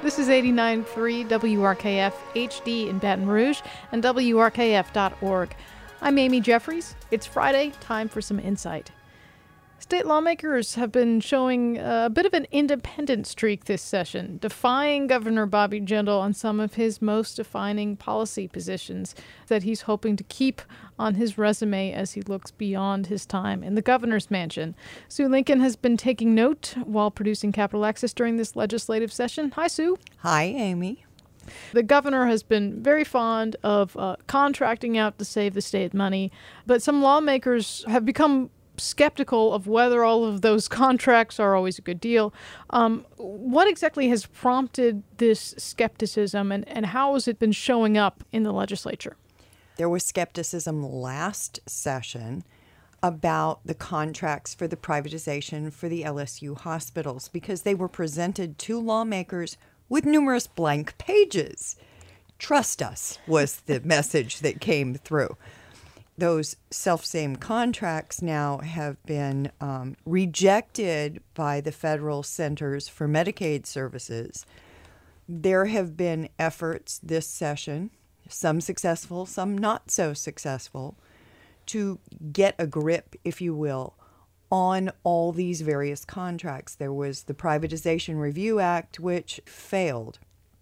This is 89.3 WRKF HD in Baton Rouge and WRKF.org. I'm Amy Jeffries. It's Friday, time for some insight. State lawmakers have been showing a bit of an independent streak this session, defying Governor Bobby Jindal on some of his most defining policy positions that he's hoping to keep on his resume as he looks beyond his time in the governor's mansion. Sue Lincoln has been taking note while producing Capitol Access during this legislative session. Hi, Sue. Hi, Amy. The governor has been very fond of contracting out to save the state money, but some lawmakers have become skeptical of whether all of those contracts are always a good deal. What exactly has prompted this skepticism, and how has it been showing up in the legislature? There was skepticism last session about the contracts for the privatization for the LSU hospitals because they were presented to lawmakers with numerous blank pages. Trust us was the message that came through. Those self-same contracts now have been rejected by the Federal Centers for Medicaid Services. There have been efforts this session, some successful, some not so successful, to get a grip, if you will, on all these various contracts. There was the Privatization Review Act, which failed.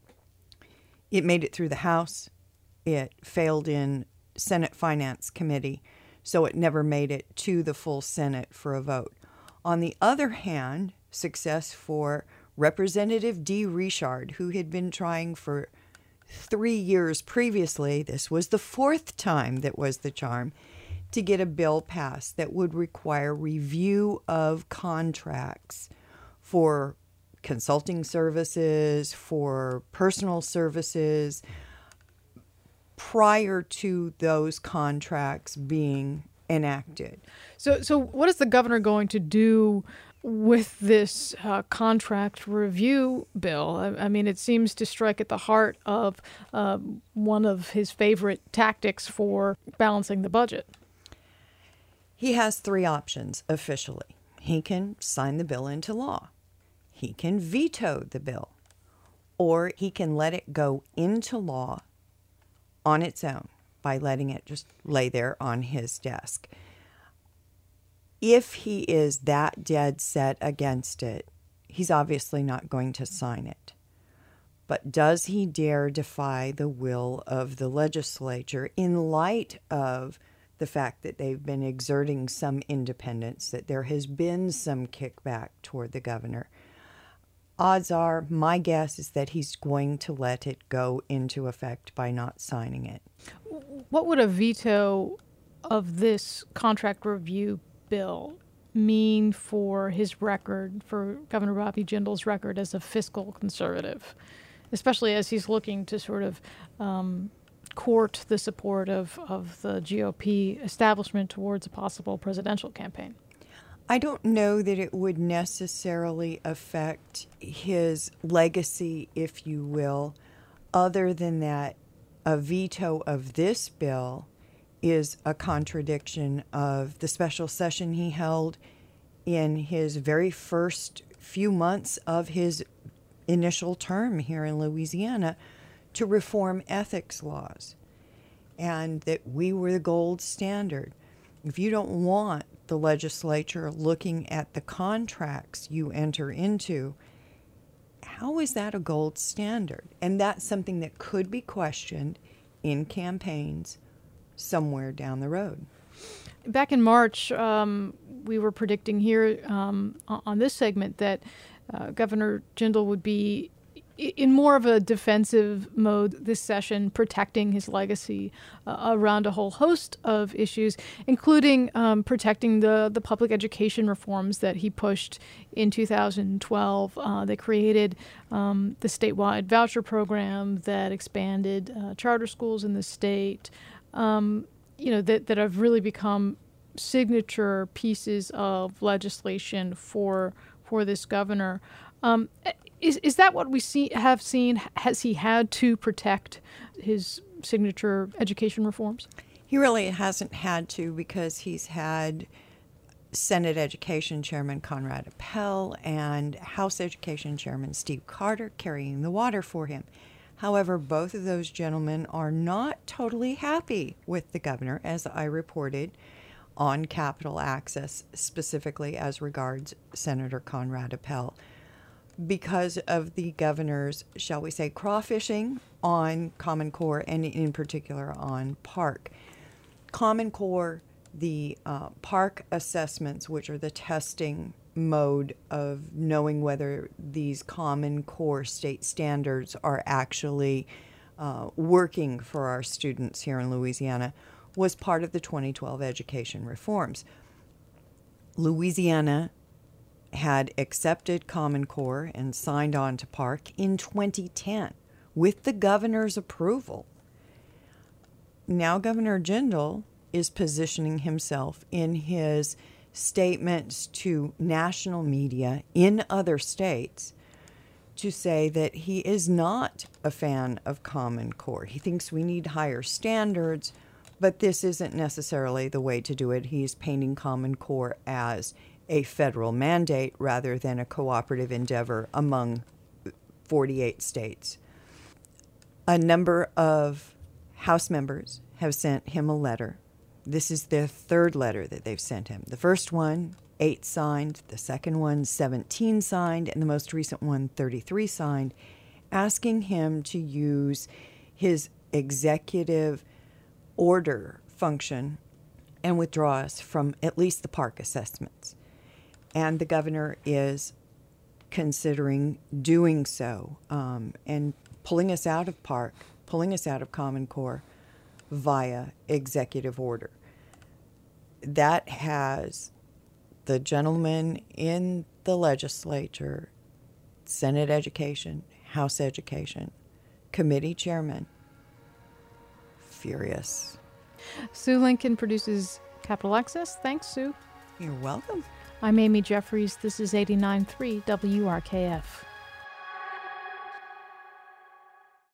It made it through the House. It failed in Senate Finance Committee, so it never made it to the full Senate for a vote. On the other hand, success for Representative Dee Richard, who had been trying for 3 years previously, this was the fourth time that was the charm, to get a bill passed that would require review of contracts for consulting services, for personal services, prior to those contracts being enacted. So what is the governor going to do with this contract review bill? I mean, it seems to strike at the heart of one of his favorite tactics for balancing the budget. He has three options officially. He can sign the bill into law. He can veto the bill. Or he can let it go into law on its own by letting it just lay there on his desk. If he is that dead set against it, he's obviously not going to sign it. But does he dare defy the will of the legislature in light of the fact that they've been exerting some independence, that there has been some kickback toward the governor? Odds are, my guess is that he's going to let it go into effect by not signing it. What would a veto of this contract review bill mean for his record, for Governor Bobby Jindal's record as a fiscal conservative, especially as he's looking to sort of court the support of the GOP establishment towards a possible presidential campaign? I don't know that it would necessarily affect his legacy, if you will, other than that a veto of this bill is a contradiction of the special session he held in his very first few months of his initial term here in Louisiana to reform ethics laws, and that we were the gold standard. If you don't want the legislature looking at the contracts you enter into, how is that a gold standard? And that's something that could be questioned in campaigns somewhere down the road. Back in March, we were predicting here on this segment that Governor Jindal would be in more of a defensive mode this session, protecting his legacy around a whole host of issues, including protecting the public education reforms that he pushed in 2012. They created the statewide voucher program that expanded charter schools in the state, that have really become signature pieces of legislation for this governor. Is that what we have seen? Has he had to protect his signature education reforms? He really hasn't had to, because he's had Senate Education Chairman Conrad Appel and House Education Chairman Steve Carter carrying the water for him. However, both of those gentlemen are not totally happy with the governor, as I reported on Capitol Access, specifically as regards Senator Conrad Appel, because of the governor's, shall we say, crawfishing on Common Core and in particular on Park. Common Core, the Park assessments, which are the testing mode of knowing whether these Common Core state standards are actually working for our students here in Louisiana, was part of the 2012 education reforms. Louisiana had accepted Common Core and signed on to Park in 2010 with the governor's approval. Now Governor Jindal is positioning himself in his statements to national media in other states to say that he is not a fan of Common Core. He thinks we need higher standards, but this isn't necessarily the way to do it. He's painting Common Core as a federal mandate rather than a cooperative endeavor among 48 states. A number of House members have sent him a letter. This is their third letter that they've sent him. The first one, 8 signed. The second one, 17 signed. And the most recent one, 33 signed, asking him to use his executive order function and withdraw us from at least the Park assessments. And the governor is considering doing so and pulling us out of Park, pulling us out of Common Core via executive order. That has the gentleman in the legislature, Senate Education, House Education, committee chairman, furious. Sue Lincoln produces Capitol Access. Thanks, Sue. You're welcome. I'm Amy Jeffries. This is 89.3 WRKF.